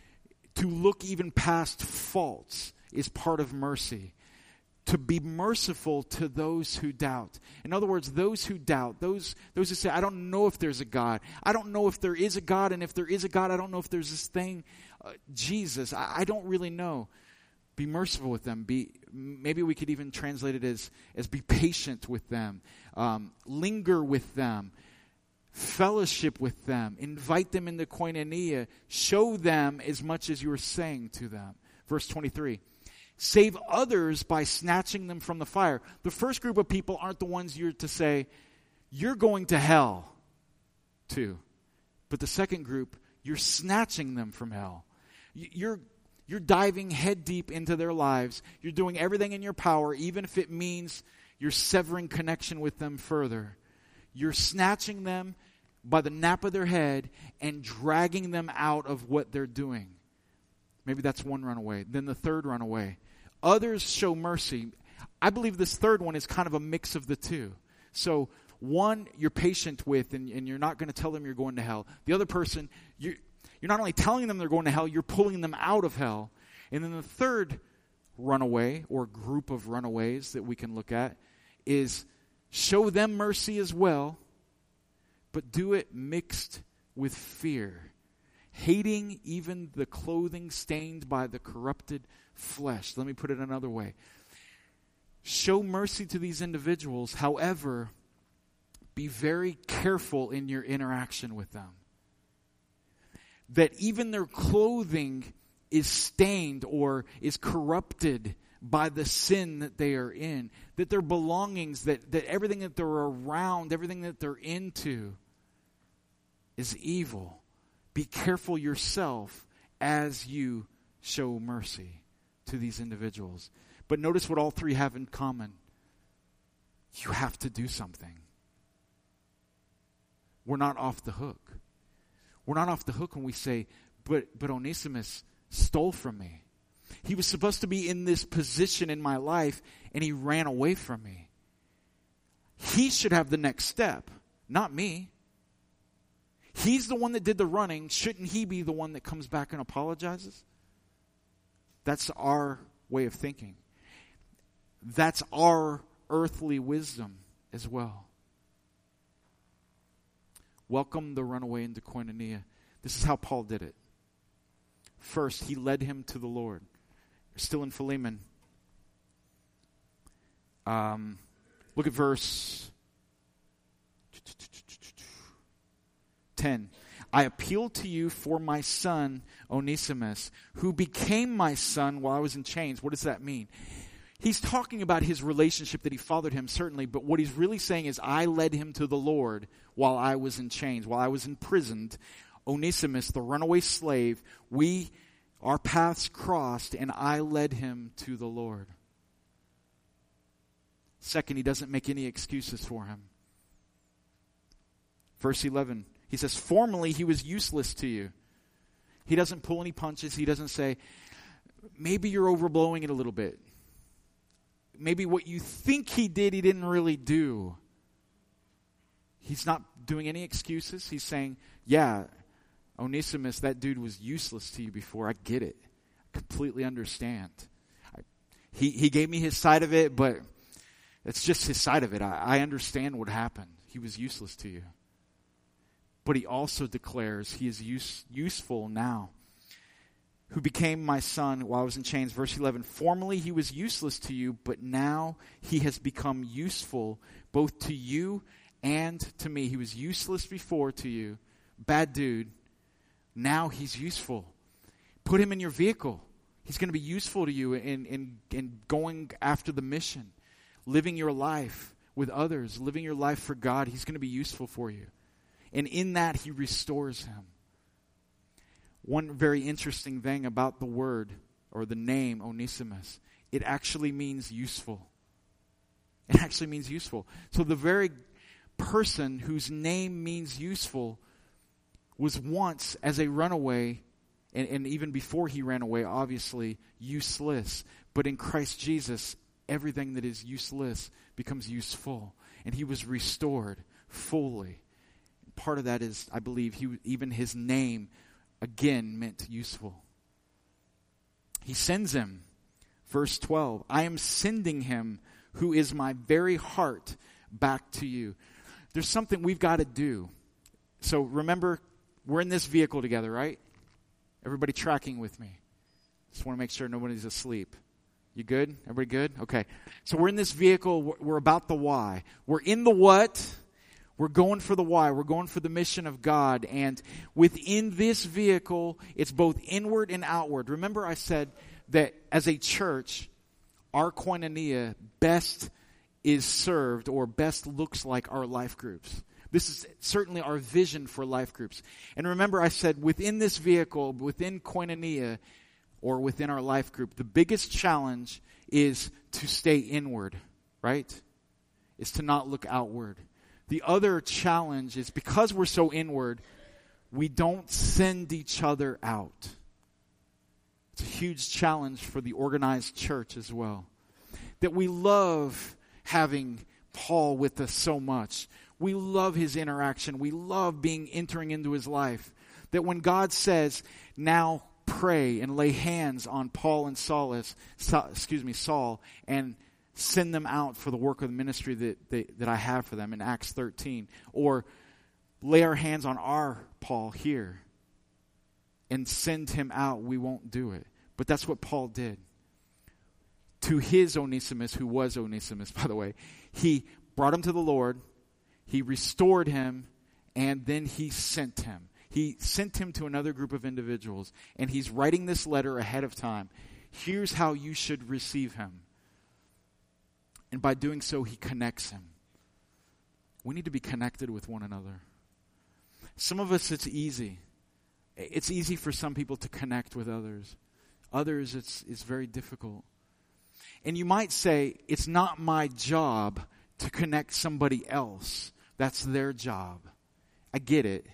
look even past faults is part of mercy. To be merciful to those who doubt. In other words, those who doubt, those who say, I don't know if there's a God. I don't know if there is a God, and if there is a God, I don't know if there's this thing, Jesus. I don't really know. Be merciful with them. Maybe we could even translate it as be patient with them. Linger with them. Fellowship with them. Invite them into koinonia. Show them as much as you are saying to them. Verse 23. Save others by snatching them from the fire. The first group of people aren't the ones you're to say, you're going to hell to. But the second group, you're snatching them from hell. You're diving head deep into their lives. You're doing everything in your power, even if it means you're severing connection with them further. You're snatching them by the nape of their head and dragging them out of what they're doing. Maybe that's one runaway. Then the third runaway. Others show mercy. I believe this third one is kind of a mix of the two. So one, you're patient with, and you're not going to tell them you're going to hell. The other person, you're not only telling them they're going to hell, you're pulling them out of hell. And then the third runaway, or group of runaways that we can look at, is show them mercy as well, but do it mixed with fear. Hating even the clothing stained by the corrupted flesh. Let me put it another way. Show mercy to these individuals. However, be very careful in your interaction with them. That even their clothing is stained or is corrupted by the sin that they are in. That their belongings, that everything that they're around, everything that they're into is evil. Be careful yourself as you show mercy to these individuals. But notice what all 3 have in common. You have to do something. We're not off the hook. We're not off the hook when we say, but Onesimus stole from me. He was supposed to be in this position in my life, and he ran away from me. He should have the next step, not me. He's the one that did the running. Shouldn't he be the one that comes back and apologizes? That's our way of thinking. That's our earthly wisdom as well. Welcome the runaway into koinonia. This is how Paul did it. First, he led him to the Lord. We're still in Philemon. Look at verse 10. I appeal to you for my son, Onesimus, who became my son while I was in chains. What does that mean? He's talking about his relationship that he fathered him, certainly, but what he's really saying is, I led him to the Lord while I was in chains, while I was imprisoned. Onesimus, the runaway slave, our paths crossed, and I led him to the Lord. Second, he doesn't make any excuses for him. Verse 11, he says, formerly he was useless to you. He doesn't pull any punches. He doesn't say, maybe you're overblowing it a little bit. Maybe what you think he did, he didn't really do. He's not doing any excuses. He's saying, yeah, Onesimus, that dude was useless to you before. I get it. completely understand. He gave me his side of it, but it's just his side of it. I understand what happened. He was useless to you. But he also declares he is useful now. Who became my son while I was in chains. Verse 11, formerly he was useless to you, but now he has become useful both to you and to me. He was useless before to you. Bad dude. Now he's useful. Put him in your vehicle. He's going to be useful to you in going after the mission. Living your life with others. Living your life for God. He's going to be useful for you. And in that he restores him. One very interesting thing about the word or the name Onesimus, it actually means useful. It actually means useful. So the very person whose name means useful was once, as a runaway, and even before he ran away, obviously, useless. But in Christ Jesus, everything that is useless becomes useful. And he was restored fully. Part of that is, I believe, even his name again meant useful. He sends him. Verse 12, I am sending him who is my very heart back to you. There's something we've got to do. So remember, we're in this vehicle together, right? Everybody tracking with me. Just want to make sure nobody's asleep. You good? Everybody good? Okay. So we're in this vehicle. We're about the why. We're in the what. We're going for the why. We're going for the mission of God. And within this vehicle, it's both inward and outward. Remember I said that as a church, our koinonia best is served or best looks like our life groups. This is certainly our vision for life groups. And remember I said within this vehicle, within koinonia or within our life group, the biggest challenge is to stay inward, right? Is to not look outward. The other challenge is because we're so inward, we don't send each other out. It's a huge challenge for the organized church as well. That we love having Paul with us so much. We love his interaction. We love entering into his life. That when God says, now pray and lay hands on Paul and Saul, and send them out for the work of the ministry that I have for them in Acts 13. Or lay our hands on our Paul here and send him out. We won't do it. But that's what Paul did. To his Onesimus, who was Onesimus, by the way, he brought him to the Lord, he restored him, and then he sent him. He sent him to another group of individuals, and he's writing this letter ahead of time. Here's how you should receive him. And by doing so, he connects him. We need to be connected with one another. Some of us, it's easy. It's easy for some people to connect with others. Others, it's very difficult. And you might say, it's not my job to connect somebody else. That's their job. I get it.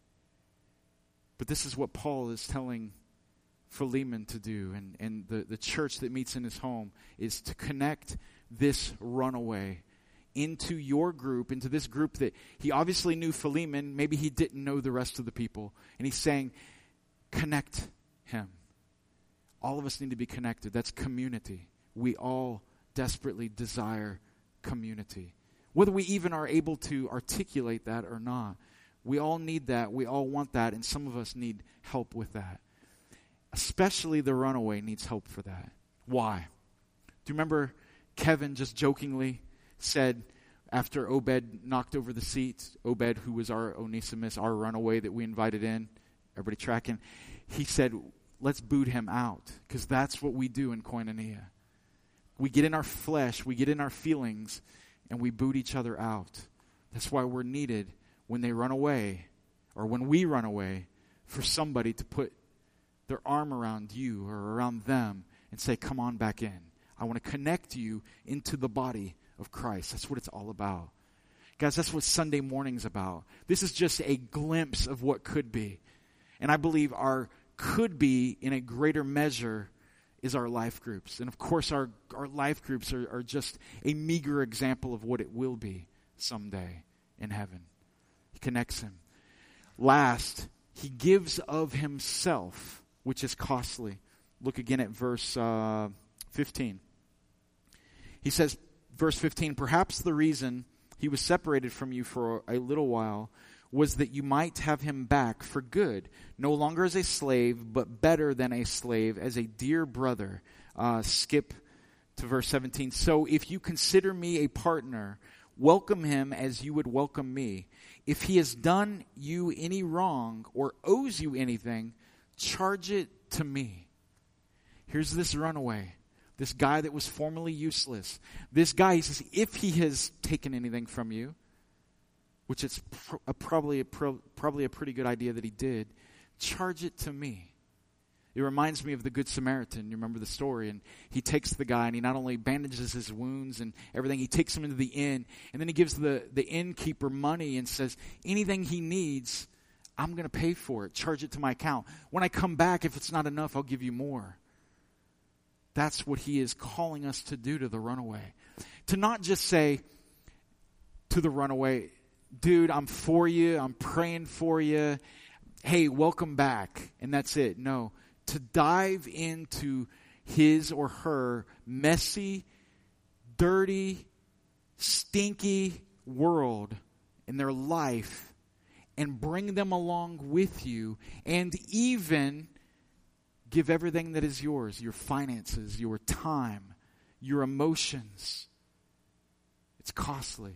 But this is what Paul is telling Philemon to do. And the church that meets in his home is to connect this runaway into your group, into this group that he obviously knew Philemon. Maybe he didn't know the rest of the people. And he's saying, connect him. All of us need to be connected. That's community. We all desperately desire community. Whether we even are able to articulate that or not. We all need that. We all want that. And some of us need help with that. Especially the runaway needs help for that. Why? Do you remember Kevin just jokingly said after Obed knocked over the seat, Obed, who was our Onesimus, our runaway that we invited in, everybody tracking, he said, let's boot him out, because that's what we do in koinonia. We get in our flesh, we get in our feelings, and we boot each other out. That's why we're needed when they run away, or when we run away, for somebody to put their arm around you or around them and say, come on back in. I want to connect you into the body of Christ. That's what it's all about. Guys, that's what Sunday morning's about. This is just a glimpse of what could be. And I believe our could be in a greater measure is our life groups. And of course our life groups are just a meager example of what it will be someday in heaven. He connects him. Last, he gives of himself, which is costly. Look again at verse 15. He says, verse 15, perhaps the reason he was separated from you for a little while was that you might have him back for good, no longer as a slave, but better than a slave, as a dear brother. Skip to verse 17. So if you consider me a partner, welcome him as you would welcome me. If he has done you any wrong or owes you anything, charge it to me. Here's this runaway, this guy that was formerly useless. This guy, he says, if he has taken anything from you, which it's probably a pretty good idea that he did, charge it to me. It reminds me of the Good Samaritan. You remember the story? And he takes the guy and he not only bandages his wounds and everything, he takes him into the inn. And then he gives the innkeeper money and says, anything he needs, I'm going to pay for it. Charge it to my account. When I come back, if it's not enough, I'll give you more. That's what he is calling us to do to the runaway. To not just say to the runaway, dude, I'm for you. I'm praying for you. Hey, welcome back. And that's it. No. To dive into his or her messy, dirty, stinky world in their life and bring them along with you, and even give everything that is yours, your finances, your time, your emotions. It's costly.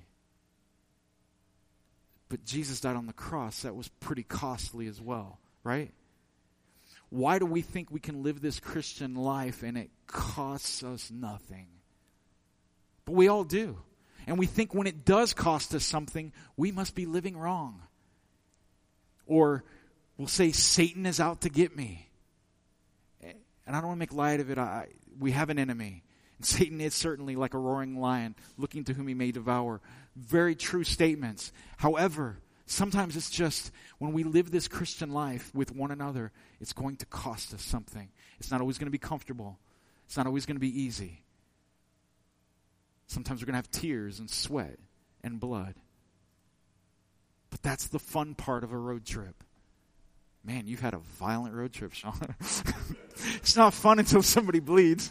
But Jesus died on the cross. That was pretty costly as well, right? Why do we think we can live this Christian life and it costs us nothing? But we all do. And we think when it does cost us something, we must be living wrong. Or we'll say, Satan is out to get me. And I don't want to make light of it. We have an enemy. And Satan is certainly like a roaring lion, looking to whom he may devour. Very true statements. However, sometimes it's just when we live this Christian life with one another, it's going to cost us something. It's not always going to be comfortable. It's not always going to be easy. Sometimes we're going to have tears and sweat and blood. But that's the fun part of a road trip. Man, you've had a violent road trip, Sean. It's not fun until somebody bleeds.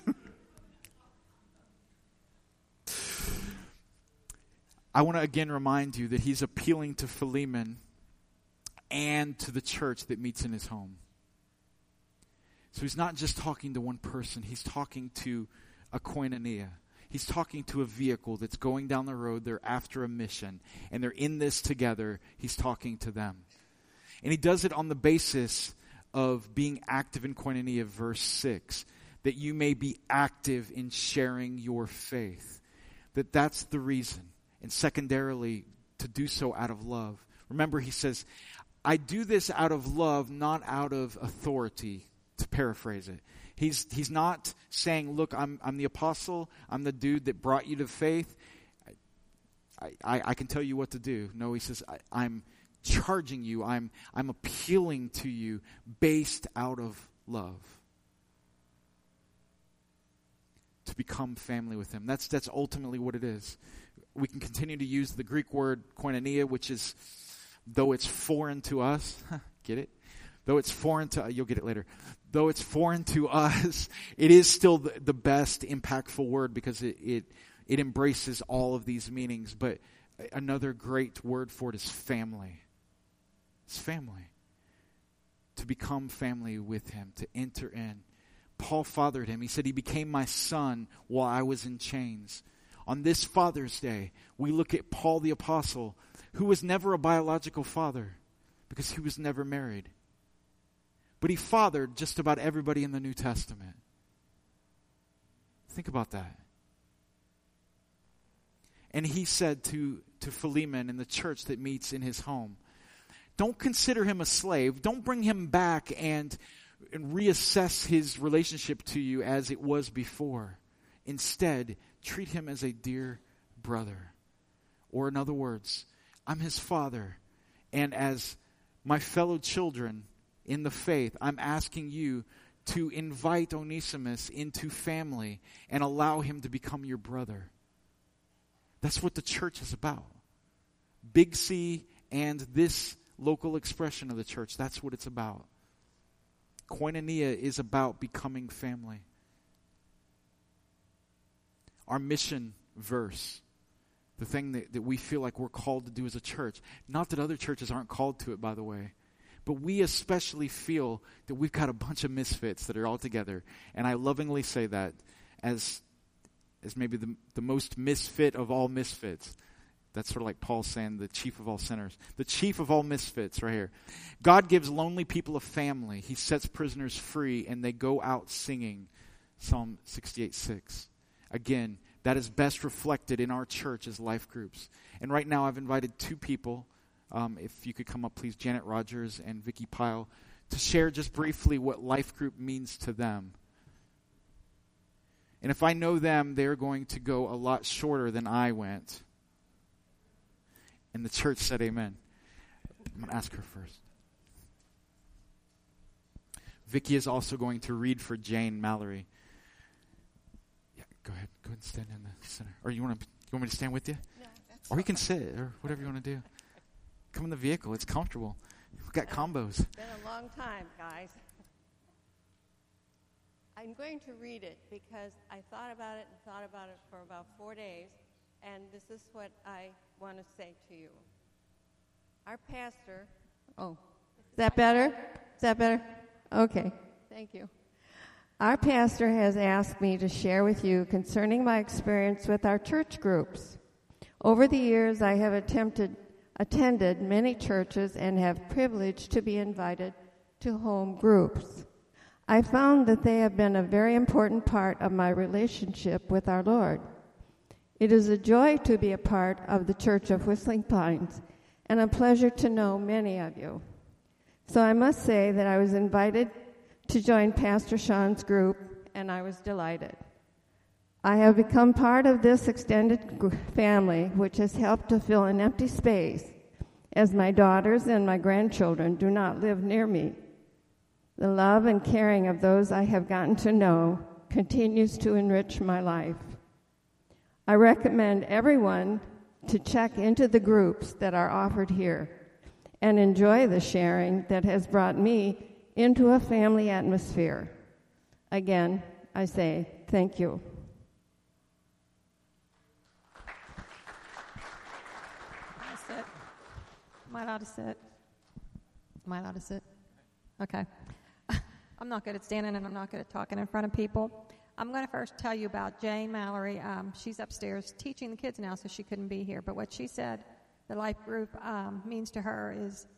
I want to again remind you that he's appealing to Philemon and to the church that meets in his home. So he's not just talking to one person. He's talking to a koinonia. He's talking to a vehicle that's going down the road. They're after a mission, and they're in this together. He's talking to them. And he does it on the basis of being active in koinonia, verse 6, that you may be active in sharing your faith. That's the reason. And secondarily, to do so out of love. Remember, he says, I do this out of love, not out of authority, to paraphrase it. He's not saying, look, I'm the apostle, I'm the dude that brought you to faith. I can tell you what to do. No, he says, I'm charging you, I'm appealing to you based out of love. To become family with him. That's ultimately what it is. We can continue to use the Greek word koinonia, which is, though it's foreign to us, get it? Though it's foreign to, you'll get it later. Though it's foreign to us, it is still the best impactful word because it embraces all of these meanings. But another great word for it is family. It's family. To become family with him, to enter in. Paul fathered him. He said, he became my son while I was in chains. On this Father's Day, we look at Paul the Apostle, who was never a biological father because he was never married. But he fathered just about everybody in the New Testament. Think about that. And he said to Philemon and the church that meets in his home, don't consider him a slave. Don't bring him back and reassess his relationship to you as it was before. Instead, treat him as a dear brother. Or in other words, I'm his father. And as my fellow children in the faith, I'm asking you to invite Onesimus into family and allow him to become your brother. That's what the church is about. Big C and this local expression of the church, that's what it's about. Koinonia is about becoming family. Our mission verse, the thing that we feel like we're called to do as a church, not that other churches aren't called to it, by the way, but we especially feel that we've got a bunch of misfits that are all together. And I lovingly say that as maybe the most misfit of all misfits. That's sort of like Paul saying the chief of all sinners. The chief of all misfits right here. God gives lonely people a family. He sets prisoners free, and they go out singing. Psalm 68:6. Again, that is best reflected in our church as life groups. And right now I've invited two people, if you could come up please, Janet Rogers and Vicki Pyle, to share just briefly what life group means to them. And if I know them, they're going to go a lot shorter than I went. And the church said amen. I'm going to ask her first. Vicki is also going to read for Jane Mallory. Yeah, go ahead. Go ahead and stand in the center. Or you want me to stand with you? No, that's or you can sit, or whatever you want to do. Come in the vehicle. It's comfortable. We've got combos. It's been a long time, guys. I'm going to read it because I thought about it for about 4 days, and this is what I want to say to you. Our pastor, is that better? Is that better? Okay, thank you. Our pastor has asked me to share with you concerning my experience with our church groups. Over the years, I have attended many churches and have privileged to be invited to home groups. I found that they have been a very important part of my relationship with our Lord. It is a joy to be a part of the Church of Whistling Pines and a pleasure to know many of you. So I must say that I was invited to join Pastor Sean's group, and I was delighted. I have become part of this extended family, which has helped to fill an empty space, as my daughters and my grandchildren do not live near me. The love and caring of those I have gotten to know continues to enrich my life. I recommend everyone to check into the groups that are offered here and enjoy the sharing that has brought me into a family atmosphere. Again, I say thank you. Sit. Am I allowed to sit? Okay. I'm not good at standing and I'm not good at talking in front of people. I'm going to first tell you about Jane Mallory. She's upstairs teaching the kids now, so she couldn't be here. But what she said the life group means to her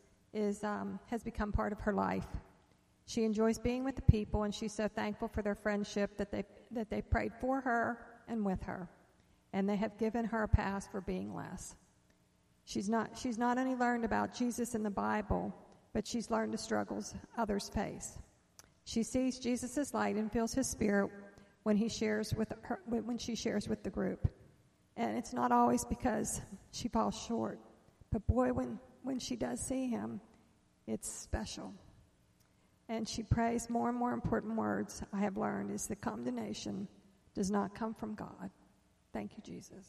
has become part of her life. She enjoys being with the people, and she's so thankful for their friendship that they prayed for her and with her, and they have given her a pass for being less. She's not only learned about Jesus in the Bible, but she's learned the struggles others face. She sees Jesus' light and feels his spirit when she shares with the group. And it's not always because she falls short, but boy, when she does see him, it's special. And she prays more and more important words I have learned is that condemnation does not come from God. Thank you, Jesus.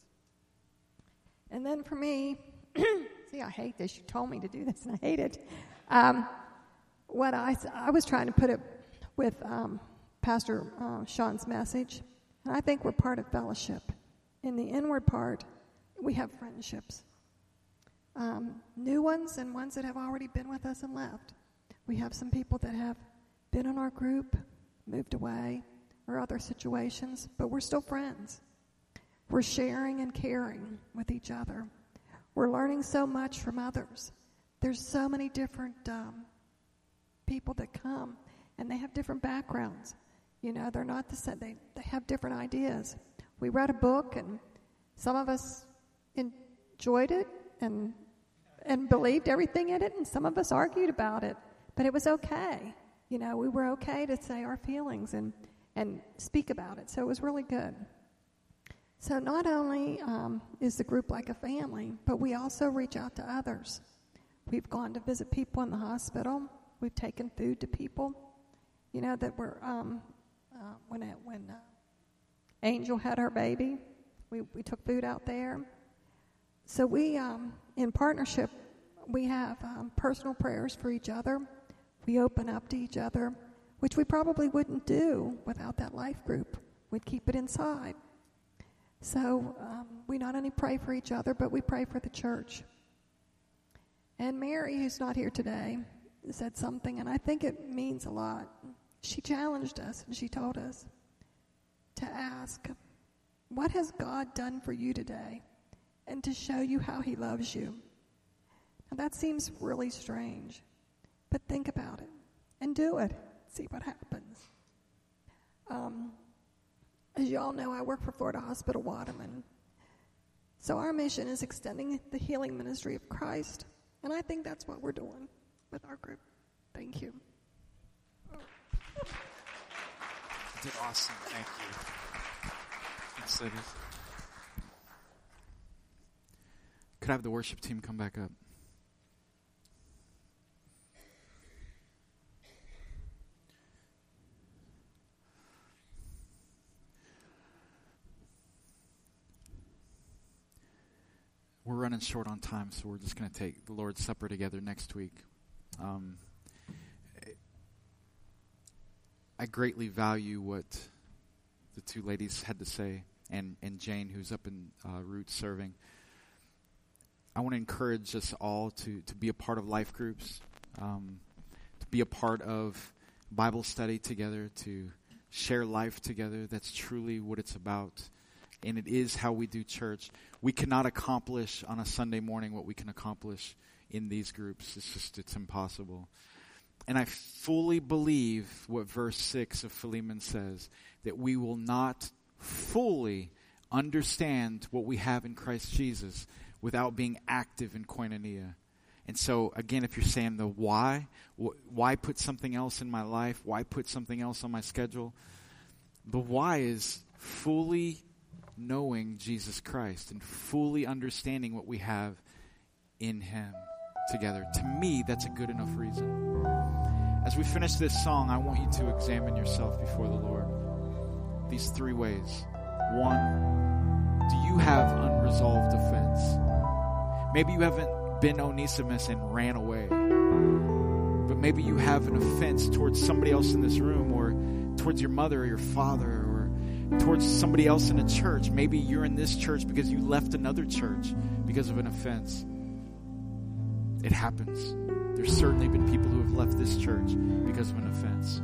And then for me, see, I hate this. You told me to do this, and I hate it. What I was trying to put it with Pastor Sean's message, and I think we're part of fellowship. In the inward part, we have friendships. New ones and ones that have already been with us and left. We have some people that have been in our group, moved away, or other situations, but we're still friends. We're sharing and caring with each other. We're learning so much from others. There's so many different people that come, and they have different backgrounds. You know, they're not the same. They have different ideas. We read a book, and some of us enjoyed it and believed everything in it, and some of us argued about it. But it was okay. You know, we were okay to say our feelings and speak about it. So it was really good. So not only is the group like a family, but we also reach out to others. We've gone to visit people in the hospital. We've taken food to people. You know, that were when Angel had her baby, we took food out there. So we, in partnership, we have personal prayers for each other. We open up to each other. which we probably wouldn't do without that life group. We'd keep it inside. So we not only pray for each other, but we pray for the church. And Mary, who's not here today, said something, and I think it means a lot. She challenged us, and she told us to ask, what has God done for you today? And to show you how he loves you. Now that seems really strange, but think about it and do it. See what happens. As you all know, I work for Florida Hospital Waterman. So our mission is extending the healing ministry of Christ. And I think that's what we're doing with our group. Thank you. You did awesome. Thank you. Thanks, ladies. Could I have the worship team come back up? We're running short on time, so we're just going to take the Lord's Supper together next week. I greatly value what the two ladies had to say, and Jane, who's up in Roots serving. I want to encourage us all to be a part of life groups, to be a part of Bible study together, to share life together. That's truly what it's about. And it is how we do church. We cannot accomplish on a Sunday morning what we can accomplish in these groups. It's impossible. And I fully believe what verse 6 of Philemon says, that we will not fully understand what we have in Christ Jesus without being active in koinonia. And so, again, if you're saying the why put something else in my life? Why put something else on my schedule? The why is fully knowing Jesus Christ and fully understanding what we have in him together. To me, that's a good enough reason. As we finish this song, I want you to examine yourself before the Lord. These 3 ways. 1, do you have unresolved offense? Maybe you haven't been Onesimus and ran away, but maybe you have an offense towards somebody else in this room, or towards your mother or your father, or towards somebody else in a church. Maybe you're in this church because you left another church because of an offense. It happens. There's certainly been people who have left this church because of an offense.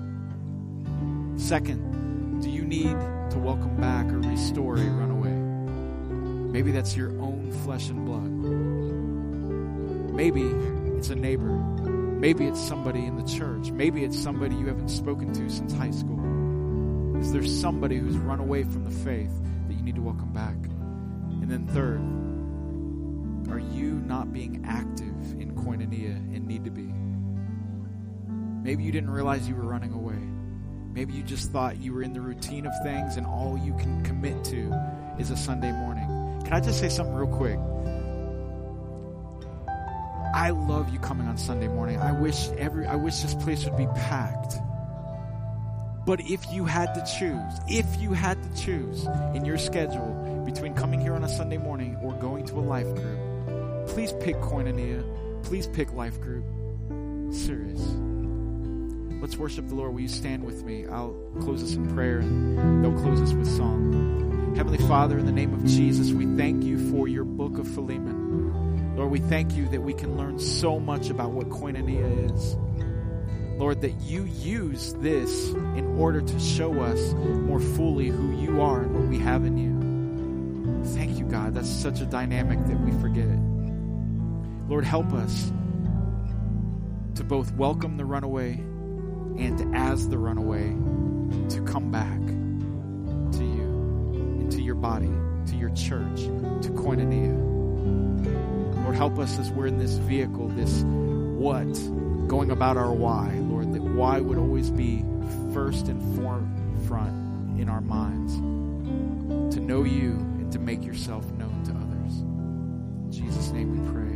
2nd, do you need to welcome back or restore a runaway? Maybe that's your own flesh and blood. Maybe it's a neighbor. Maybe it's somebody in the church. Maybe it's somebody you haven't spoken to since high school. Is there somebody who's run away from the faith that you need to welcome back? And then 3rd, are you not being active in koinonia and need to be? Maybe you didn't realize you were running away. Maybe you just thought you were in the routine of things and all you can commit to is a Sunday morning. Can I just say something real quick? I love you coming on Sunday morning. I wish this place would be packed. But if you had to choose in your schedule between coming here on a Sunday morning or going to a life group, please pick koinonia. Please pick life group. Serious. Let's worship the Lord. Will you stand with me? I'll close us in prayer and they'll close us with song. Heavenly Father, in the name of Jesus, we thank you for your book of Philemon. Lord, we thank you that we can learn so much about what koinonia is. Lord, that you use this in order to show us more fully who you are and what we have in you. Thank you, God. That's such a dynamic that we forget. Lord, help us to both welcome the runaway and as the runaway to come back to you, into your body, to your church, to koinonia. Lord, help us as we're in this vehicle, this what, going about our why, Lord, that why would always be first and forefront in our minds, to know you and to make yourself known to others. In Jesus' name we pray.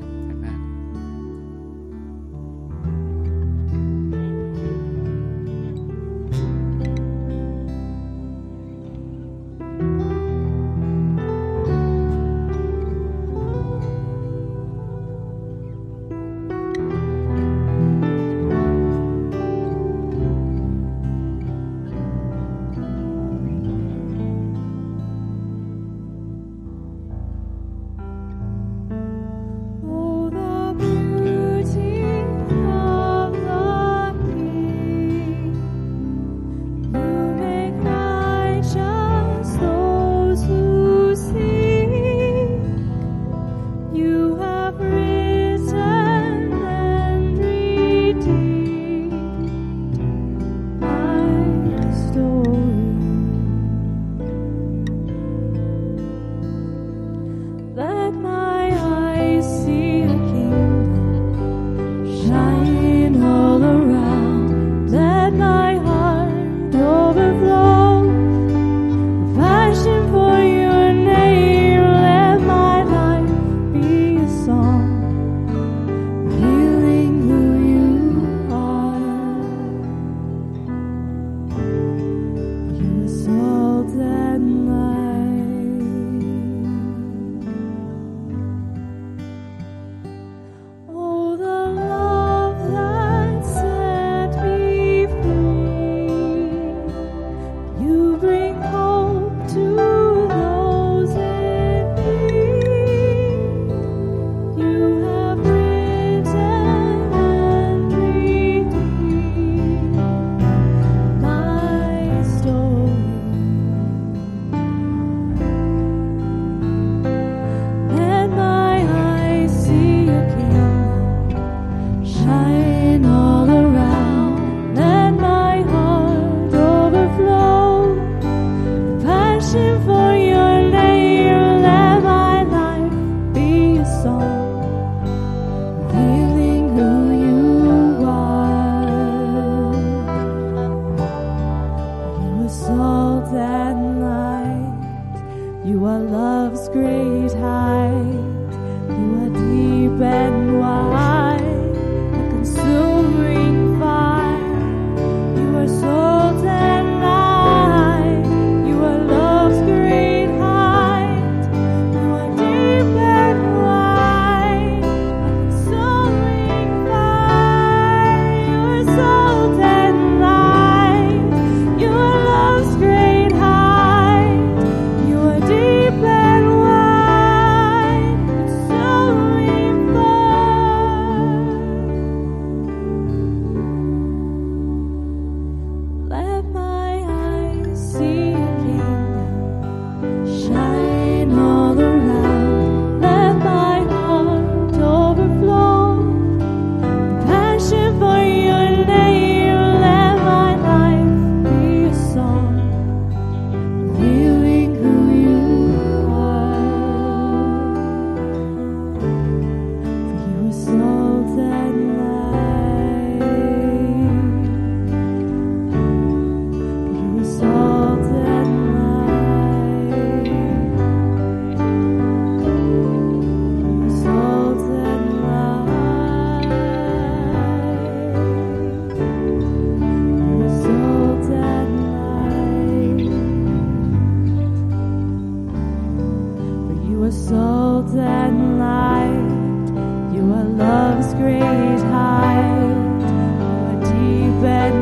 love's great height, your deep and